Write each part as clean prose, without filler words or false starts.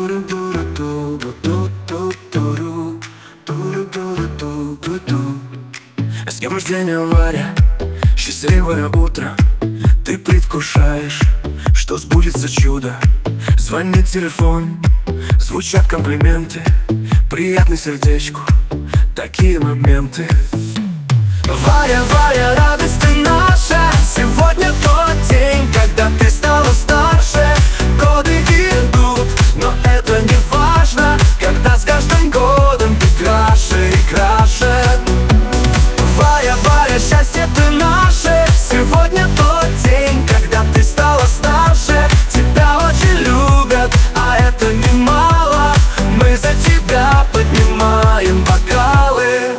С днем рождения, Варя, счастливое утро. Ты предвкушаешь, что сбудется чудо. Звонит телефон, звучат комплименты. Приятный сердечку, такие моменты. Варя, Варя, радость ты наша. Сегодня тот день, когда ты стала старше. Годы идут, но это не важно, когда с каждым годом ты краше и краше. Варя, Варя, счастье ты наше. Сегодня тот день, когда ты стала старше. Тебя очень любят, а это немало. Мы за тебя поднимаем бокалы.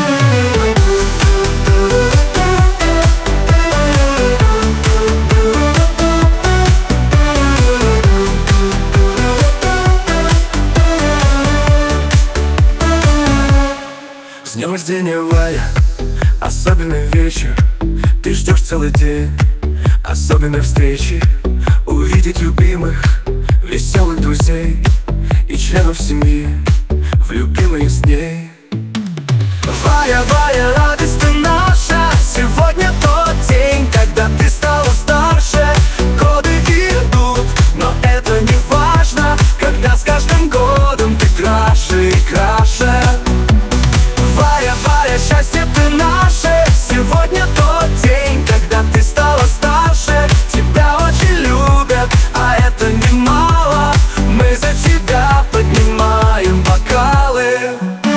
С днем рождения, Варя, особенный вечер. Ты ждешь целый день особенной встречи. Увидеть любимых, веселых друзей и членов семьи в любимые с ней. Варя, Варя, радость ты наша. Сегодня тот день, когда ты стала старше. Годы идут, но это не важно, когда с каждым годом ты краше и краше. Варя, Варя, счастье ты наше. Сегодня тот день, когда ты стала старше. Тебя очень любят, а это немало. Мы за тебя поднимаем бокалы.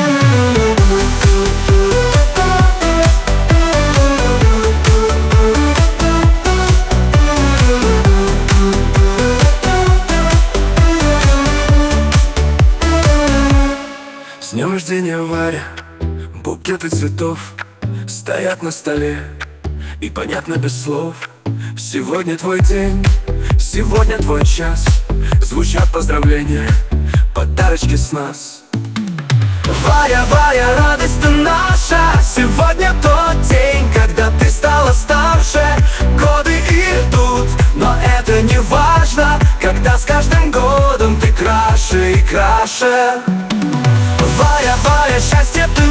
С днем рождения, Варя, букеты цветов стоят на столе, и понятно без слов. Сегодня твой день, сегодня твой час. Звучат поздравления, подарочки с нас. Варя, Варя, радость ты наша. Сегодня тот день, когда ты стала старше. Годы идут, но это не важно, когда с каждым годом ты краше и краше. Варя, Варя, счастье ты